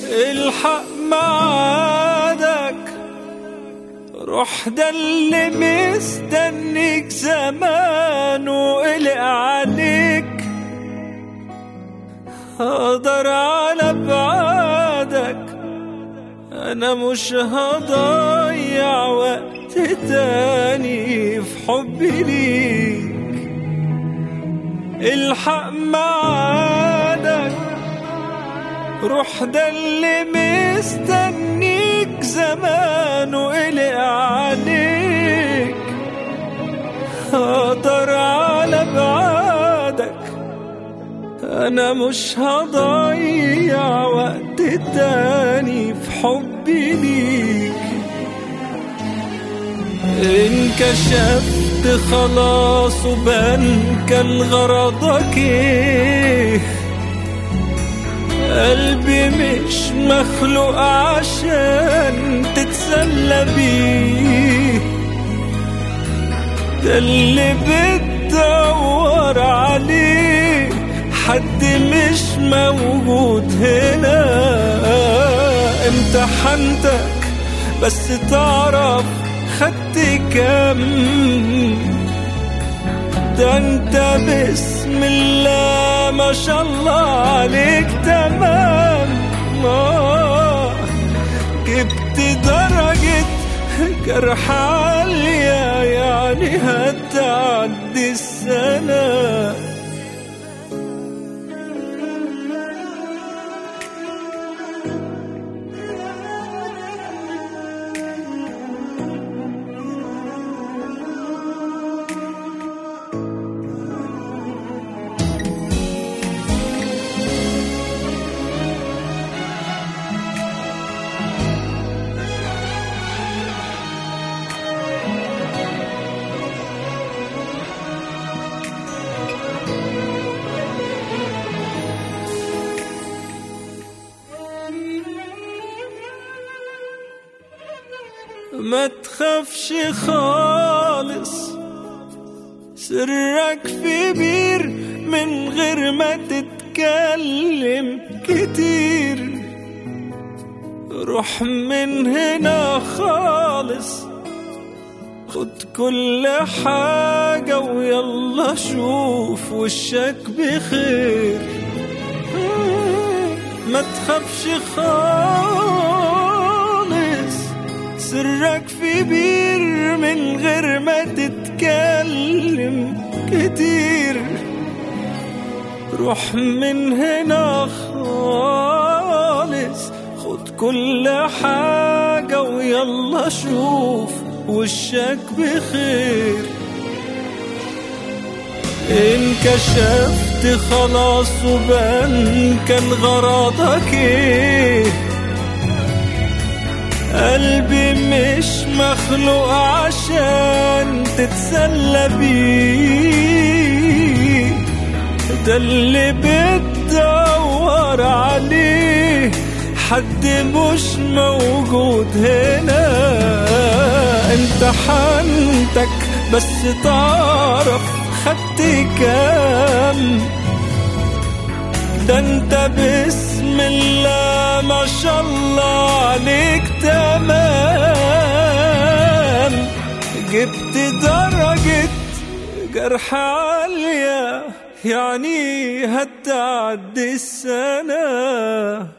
الحق معادك، روح ده اللي مستنيك زمان وقلق عليك. هقدر على بعادك، أنا مش هضيع وقت تاني في حبي ليك. الحق معادك، روح ده اللي مستنيك زمان وقلق عليك. هقدر على بعادك، أنا مش هضيع وقت تاني في حبي ليك. انكشفت خلاص وبان كان غرضك ايه. قلبي مش مخلوق عشان تتسلى بيه، ده اللي بتدور عليه حد مش موجود هنا. امتحنتك بس تعرف خدت كام، ده انت بسم الله ما شاء الله عليك تمام. جبت درجة جرح عالية، يعني هتعدي السنة. ما تخافش خالص، سرك في بير من غير ما تتكلم كتير. روح من هنا خالص، خد كل حاجة ويلا شوف وشك بخير. ما تخافش خالص، سرك في بير من غير ما تتكلم كتير. روح من هنا خالص، خد كل حاجة ويلا شوف وشك بخير. انكشفت خلاص وبان كان غرضك ايه. قلبي مش مخلوق عشان تتسلى بيه، ده اللي بتدور عليه حد مش موجود هنا. امتحنتك بس تعرف خدت كام، ده انت بسم الله ما شاء الله عليك تمام. جبت درجة جرح عالية، يعني هتعدي السنة.